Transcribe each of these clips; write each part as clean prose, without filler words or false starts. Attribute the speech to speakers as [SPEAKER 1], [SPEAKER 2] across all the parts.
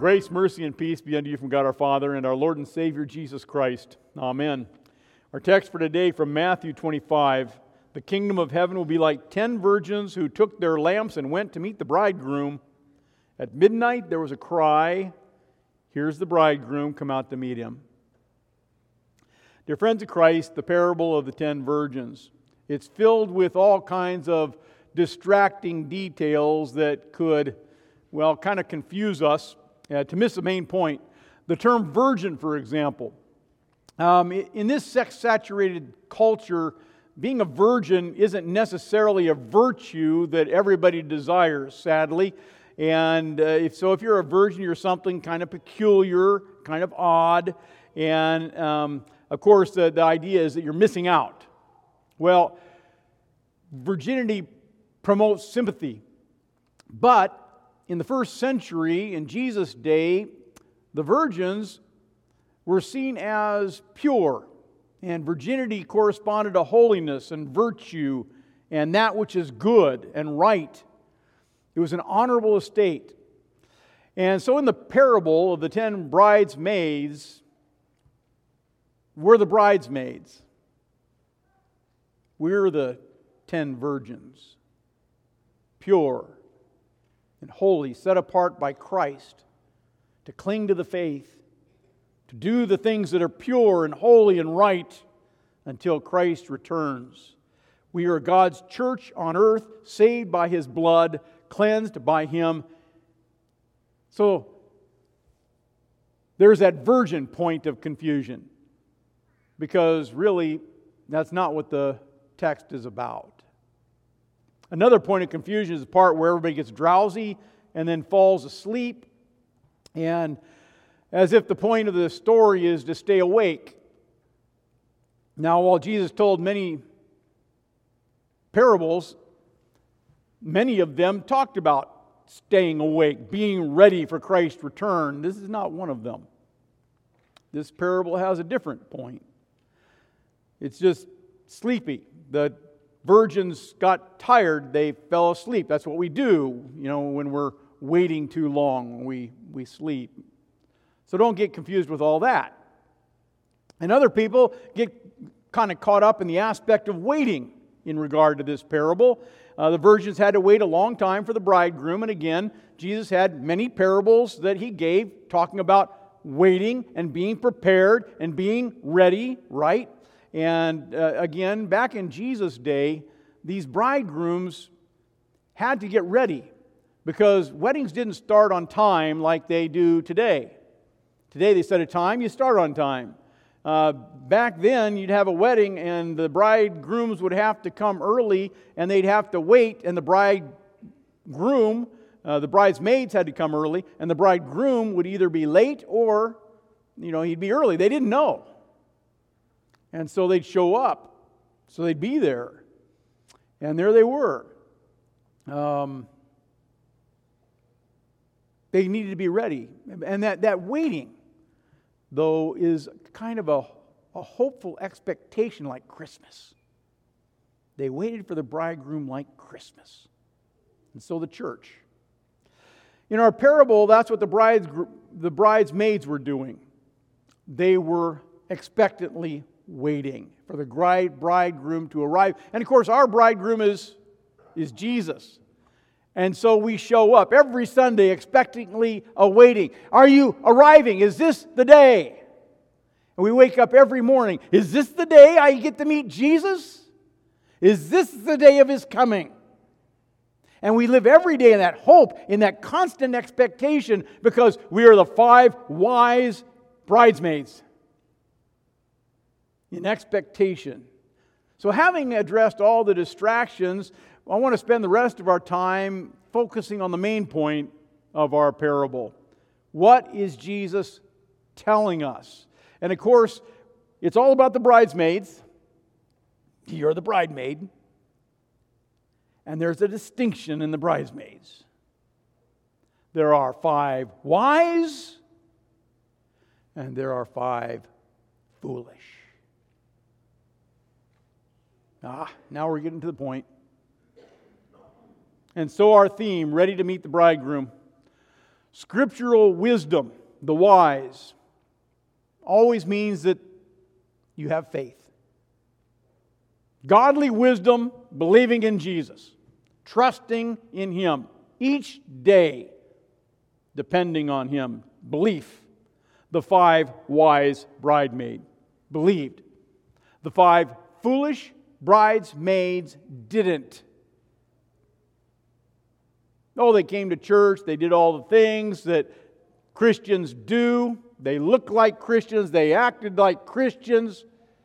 [SPEAKER 1] Grace, mercy, and peace be unto you from God our Father and our Lord and Savior Jesus Christ. Amen. Our text for today from Matthew 25. The kingdom of heaven will be like 10 virgins who took their lamps and went to meet the bridegroom. At midnight there was a cry, "Here's the bridegroom, come out to meet him." Dear friends of Christ, the parable of the 10 virgins. It's filled with all kinds of distracting details that could, kind of confuse us to miss the main point. The term virgin, for example. In this sex-saturated culture, being a virgin isn't necessarily a virtue that everybody desires, sadly. And if you're a virgin, you're something kind of peculiar, kind of odd. And, of course, the idea is that you're missing out. Well, virginity promotes sympathy. But in the first century, in Jesus' day, the virgins were seen as pure. And virginity corresponded to holiness and virtue and that which is good and right. It was an honorable estate. And so in the parable of the 10 bridesmaids, we're the bridesmaids. We're the 10 virgins. Pure and holy, set apart by Christ to cling to the faith, to do the things that are pure and holy and right until Christ returns. We are God's church on earth, saved by His blood, cleansed by Him. So there's that virgin point of confusion, because really that's not what the text is about. Another point of confusion is the part where everybody gets drowsy and then falls asleep, and as if the point of the story is to stay awake. Now, while Jesus told many parables, many of them talked about staying awake, being ready for Christ's return. This is not one of them. This parable has a different point. It's just sleepy. The virgins got tired, they fell asleep. That's what we do, when we're waiting too long, we sleep. So don't get confused with all that. And other people get kind of caught up in the aspect of waiting in regard to this parable. The virgins had to wait a long time for the bridegroom, and again, Jesus had many parables that He gave talking about waiting and being prepared and being ready, right? And again, back in Jesus' day, these bridegrooms had to get ready because weddings didn't start on time like they do today. Today they set a time, you start on time. Back then, you'd have a wedding and the bridegrooms would have to come early and they'd have to wait, and the bridesmaids had to come early, and the bridegroom would either be late or, he'd be early. They didn't know. And so they'd show up. So they'd be there. And there they were. They needed to be ready. And that waiting, though, is kind of a hopeful expectation like Christmas. They waited for the bridegroom like Christmas. And so the church. In our parable, that's what the bridesmaids were doing. They were expectantly waiting for the bridegroom to arrive. And of course, our bridegroom is Jesus. And so we show up every Sunday expectantly awaiting. Are you arriving? Is this the day? And we wake up every morning. Is this the day I get to meet Jesus? Is this the day of His coming? And we live every day in that hope, in that constant expectation, because we are the 5 wise bridesmaids. In expectation. So having addressed all the distractions, I want to spend the rest of our time focusing on the main point of our parable. What is Jesus telling us? And of course, it's all about the bridesmaids. You're the bridemaid. And there's a distinction in the bridesmaids. There are 5 wise, and there are 5 foolish. Now we're getting to the point. And so our theme, ready to meet the bridegroom. Scriptural wisdom, the wise, always means that you have faith. Godly wisdom, believing in Jesus, trusting in Him each day, depending on Him. Belief. The 5 wise bridesmaids believed. The 5 foolish bridesmaids didn't. Oh, they came to church, they did all the things that Christians do. They looked like Christians, they acted like Christians.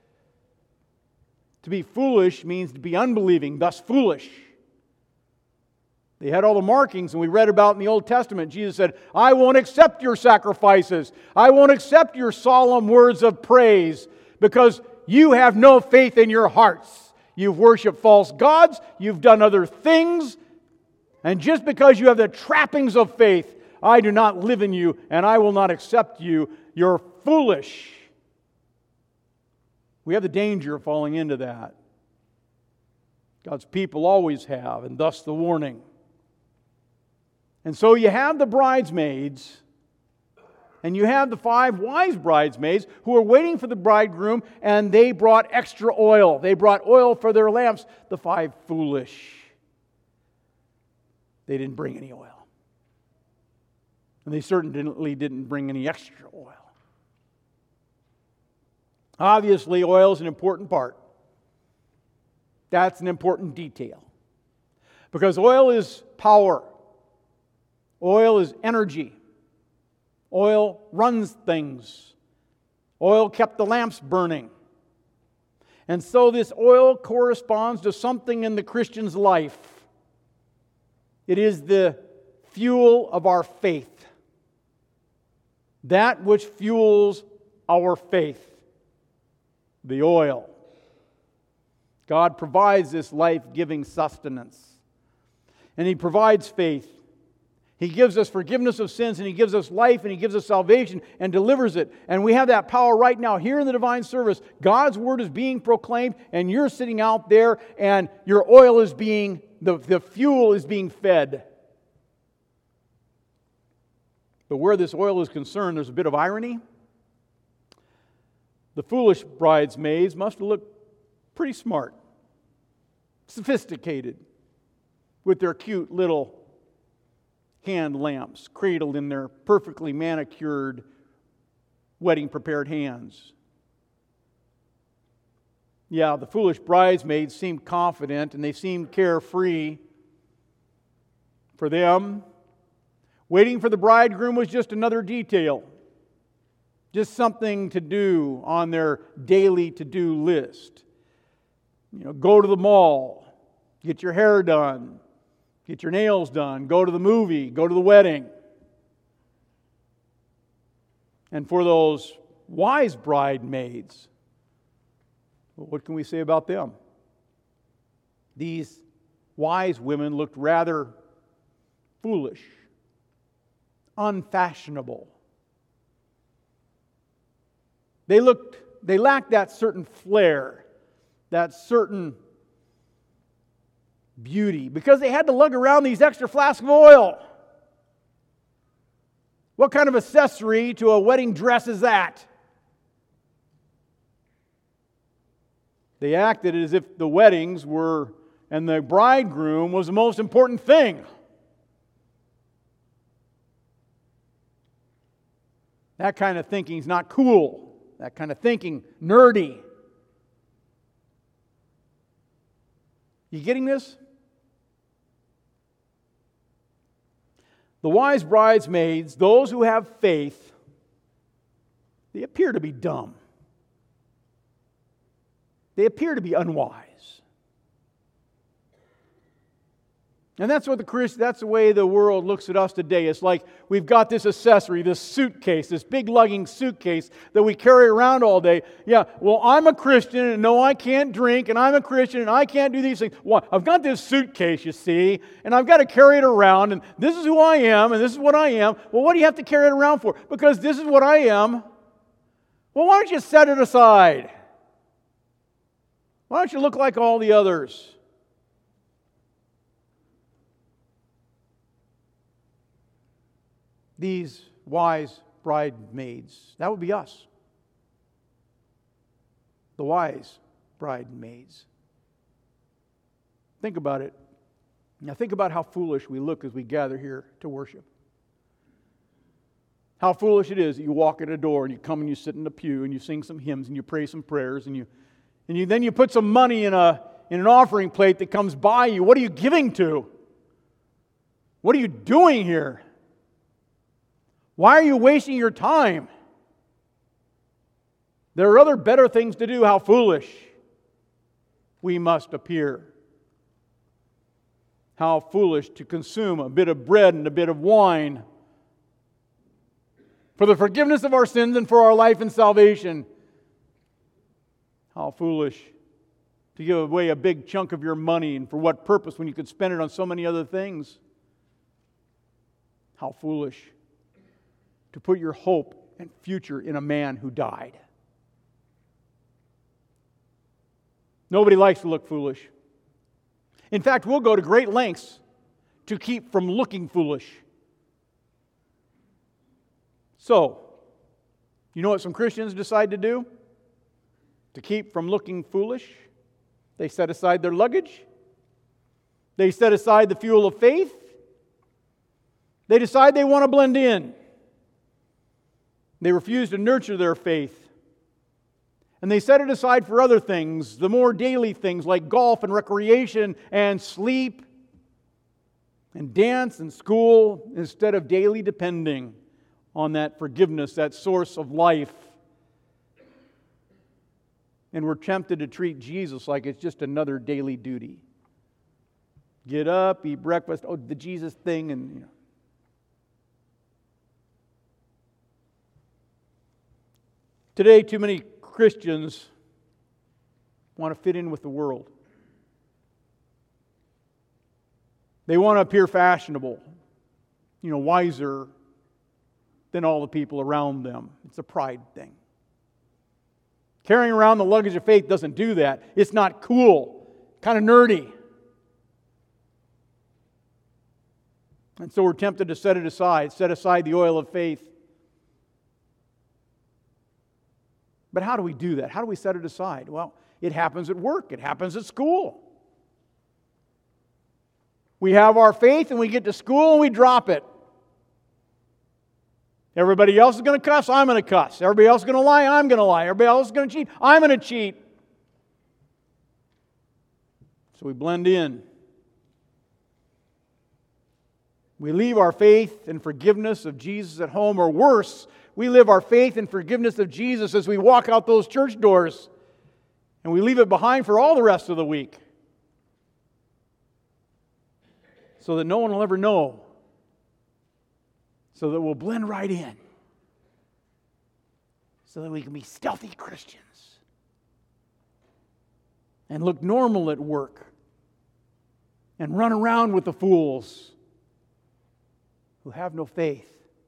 [SPEAKER 1] To be foolish means to be unbelieving, thus foolish. They had all the markings, and we read about in the Old Testament. Jesus said, I won't accept your sacrifices. I won't accept your solemn words of praise because you have no faith in your hearts. You've worshiped false gods. You've done other things. And just because you have the trappings of faith, I do not live in you, and I will not accept you. You're foolish. We have the danger of falling into that. God's people always have, and thus the warning. And so you have the bridesmaids, and you have the 5 wise bridesmaids who are waiting for the bridegroom, and they brought extra oil. They brought oil for their lamps. The 5 foolish, they didn't bring any oil. And they certainly didn't bring any extra oil. Obviously, oil is an important part. That's an important detail. Because oil is power. Oil is energy. Oil runs things. Oil kept the lamps burning. And so this oil corresponds to something in the Christian's life. It is the fuel of our faith. That which fuels our faith. The oil. God provides this life-giving sustenance. And He provides faith. He gives us forgiveness of sins, and He gives us life, and He gives us salvation, and delivers it. And we have that power right now here in the divine service. God's Word is being proclaimed, and you're sitting out there, and your oil is being, the fuel is being fed. But where this oil is concerned, there's a bit of irony. The foolish bridesmaids must have looked pretty smart, sophisticated, with their cute little hand lamps cradled in their perfectly manicured, wedding-prepared hands. Yeah, the foolish bridesmaids seemed confident and they seemed carefree. For them, waiting for the bridegroom was just another detail. Just something to do on their daily to-do list. Go to the mall, get your hair done, get your nails done, go to the movie, go to the wedding. And for those wise bridesmaids, what can we say about them? These wise women looked rather foolish, unfashionable. They lacked that certain flair, that certain beauty, because they had to lug around these extra flasks of oil. What kind of accessory to a wedding dress is that? They acted as if the weddings were, and the bridegroom was the most important thing. That kind of thinking is not cool. That kind of thinking, nerdy. You getting this? The wise bridesmaids, those who have faith, they appear to be dumb. They appear to be unwise. And that's the way the world looks at us today. It's like we've got this accessory, this suitcase, this big lugging suitcase that we carry around all day. Yeah, well, I'm a Christian, and no, I can't drink, and I'm a Christian, and I can't do these things. Well, I've got this suitcase, you see, and I've got to carry it around, and this is who I am, and this is what I am. Well, what do you have to carry it around for? Because this is what I am. Well, why don't you set it aside? Why don't you look like all the others? these wise bridesmaids. That would be us. The wise bridesmaids. Think about it. Now think about how foolish we look as we gather here to worship. How foolish it is that you walk in a door and you come and you sit in the pew and you sing some hymns and you pray some prayers and then you put some money in an offering plate that comes by you. What are you giving to? What are you doing here? Why are you wasting your time? There are other better things to do. How foolish we must appear. How foolish to consume a bit of bread and a bit of wine for the forgiveness of our sins and for our life and salvation. How foolish to give away a big chunk of your money, and for what purpose when you could spend it on so many other things. How foolish to put your hope and future in a man who died. Nobody likes to look foolish. In fact, we'll go to great lengths to keep from looking foolish. So, you know what some Christians decide to do? To keep from looking foolish? They set aside their luggage. They set aside the fuel of faith. They decide they want to blend in. They refuse to nurture their faith. And they set it aside for other things, the more daily things like golf and recreation and sleep and dance and school, instead of daily depending on that forgiveness, that source of life. And we're tempted to treat Jesus like it's just another daily duty. Get up, eat breakfast, the Jesus thing, and Today, too many Christians want to fit in with the world. They want to appear fashionable, wiser than all the people around them. It's a pride thing. Carrying around the luggage of faith doesn't do that. It's not cool, kind of nerdy. And so we're tempted to set aside the oil of faith. But how do we do that? How do we set it aside? Well, it happens at work. It happens at school. We have our faith and we get to school and we drop it. Everybody else is going to cuss, I'm going to cuss. Everybody else is going to lie, I'm going to lie. Everybody else is going to cheat, I'm going to cheat. So we blend in. We leave our faith and forgiveness of Jesus at home, or worse, we live our faith and forgiveness of Jesus as we walk out those church doors, and we leave it behind for all the rest of the week, so that no one will ever know, so that we'll blend right in, so that we can be stealthy Christians and look normal at work and run around with the fools who have no faith.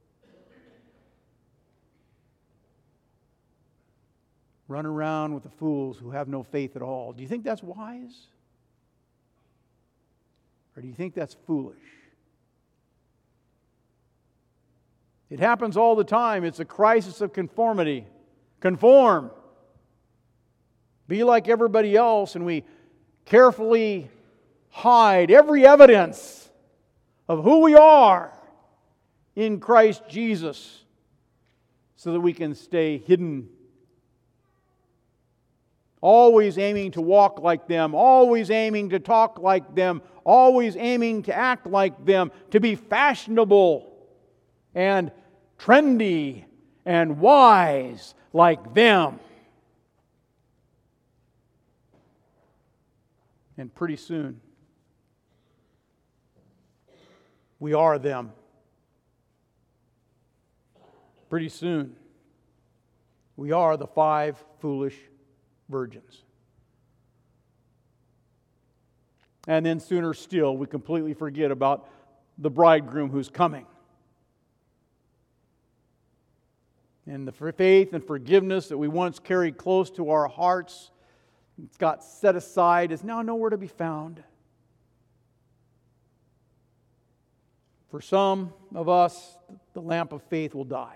[SPEAKER 1] Run around with the fools who have no faith at all. Do you think that's wise? Or do you think that's foolish? It happens all the time. It's a crisis of conformity. Conform. Be like everybody else, and we carefully hide every evidence of who we are in Christ Jesus so that we can stay hidden. Always aiming to walk like them, always aiming to talk like them, always aiming to act like them, to be fashionable and trendy and wise like them. And pretty soon, we are them. Pretty soon, we are the 5 foolish virgins. And then sooner still, we completely forget about the bridegroom who's coming. And the faith and forgiveness that we once carried close to our hearts, it's got set aside, is now nowhere to be found. For some of us, the lamp of faith will die.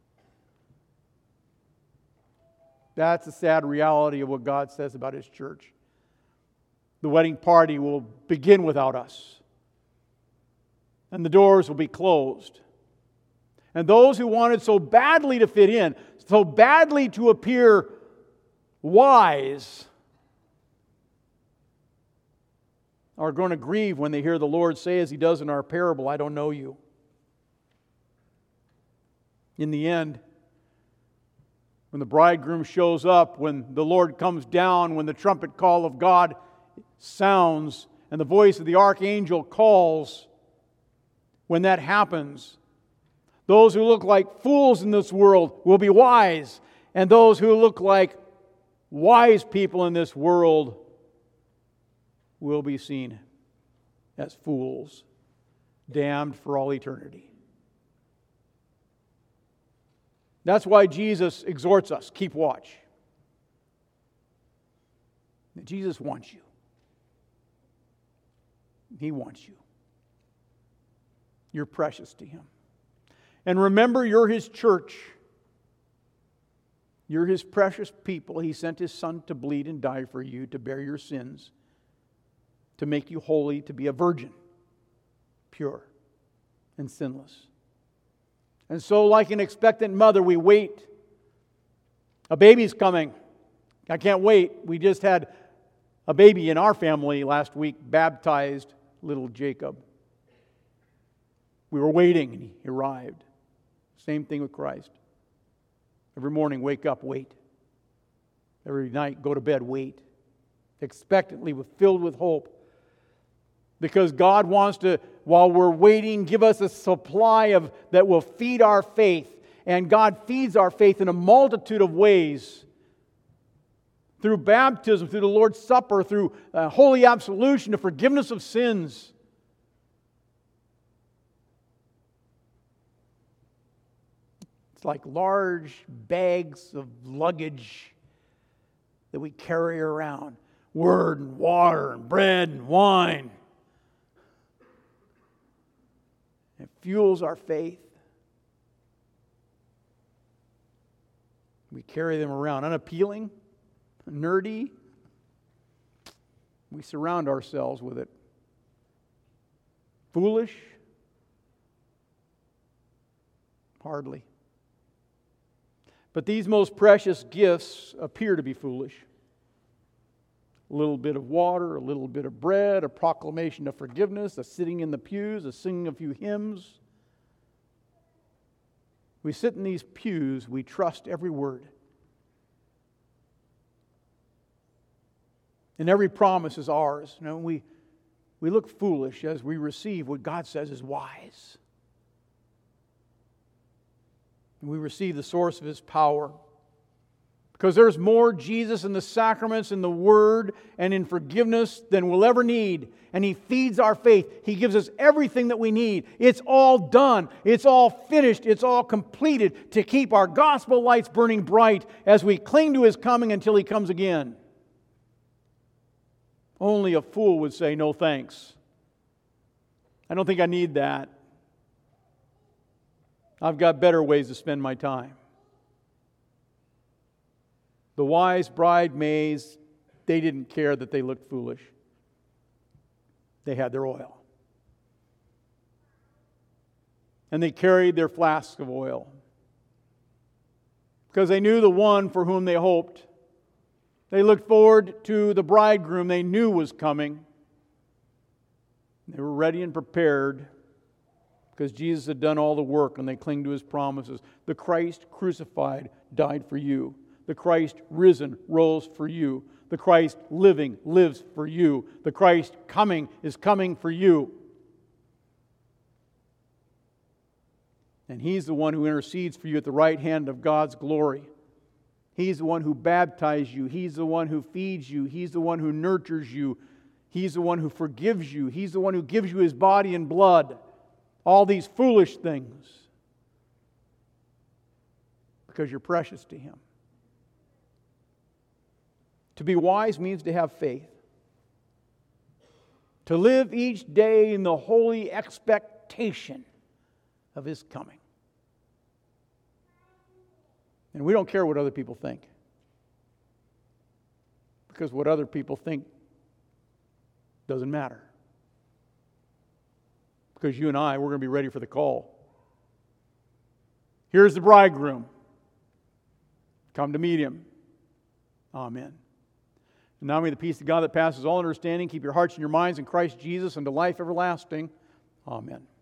[SPEAKER 1] That's the sad reality of what God says about His church. The wedding party will begin without us, and the doors will be closed. And those who wanted so badly to fit in, so badly to appear wise, are going to grieve when they hear the Lord say, as He does in our parable, I don't know you. In the end, when the bridegroom shows up, when the Lord comes down, when the trumpet call of God sounds, and the voice of the archangel calls, when that happens, those who look like fools in this world will be wise, and those who look like wise people in this world will be seen as fools, damned for all eternity. That's why Jesus exhorts us, keep watch. Jesus wants you. He wants you. You're precious to Him. And remember, you're His church. You're His precious people. He sent His Son to bleed and die for you, to bear your sins, to make you holy, to be a virgin, pure and sinless. And so, like an expectant mother, we wait. A baby's coming. I can't wait. We just had a baby in our family last week, baptized little Jacob. We were waiting and he arrived. Same thing with Christ. Every morning, wake up, wait. Every night, go to bed, wait. Expectantly, filled with hope. Because God wants to, while we're waiting, give us a supply that will feed our faith. And God feeds our faith in a multitude of ways. Through baptism, through the Lord's Supper, through holy absolution, the forgiveness of sins. It's like large bags of luggage that we carry around. Word and water and bread and wine. It fuels our faith. We carry them around. Unappealing, nerdy. We surround ourselves with it. Foolish? Hardly. But these most precious gifts appear to be foolish. A little bit of water, a little bit of bread, a proclamation of forgiveness, a sitting in the pews, a singing a few hymns. We sit in these pews, we trust every word. And every promise is ours. You know, we look foolish as we receive what God says is wise. And we receive the source of His power. Because there's more Jesus in the sacraments, in the Word, and in forgiveness than we'll ever need. And He feeds our faith. He gives us everything that we need. It's all done. It's all finished. It's all completed to keep our gospel lights burning bright as we cling to His coming until He comes again. Only a fool would say, no thanks. I don't think I need that. I've got better ways to spend my time. The wise bridesmaids, they didn't care that they looked foolish. They had their oil. And they carried their flasks of oil. Because they knew the one for whom they hoped. They looked forward to the bridegroom they knew was coming. They were ready and prepared because Jesus had done all the work and they clung to His promises. The Christ crucified died for you. The Christ risen rose for you. The Christ living lives for you. The Christ coming is coming for you. And He's the one who intercedes for you at the right hand of God's glory. He's the one who baptizes you. He's the one who feeds you. He's the one who nurtures you. He's the one who forgives you. He's the one who gives you His body and blood. All these foolish things. Because you're precious to Him. To be wise means to have faith. To live each day in the holy expectation expectation of His coming. And we don't care what other people think. Because what other people think doesn't matter. Because you and I, we're going to be ready for the call. Here's the bridegroom. Come to meet Him. Amen. And now may the peace of God that passes all understanding keep your hearts and your minds in Christ Jesus unto life everlasting. Amen.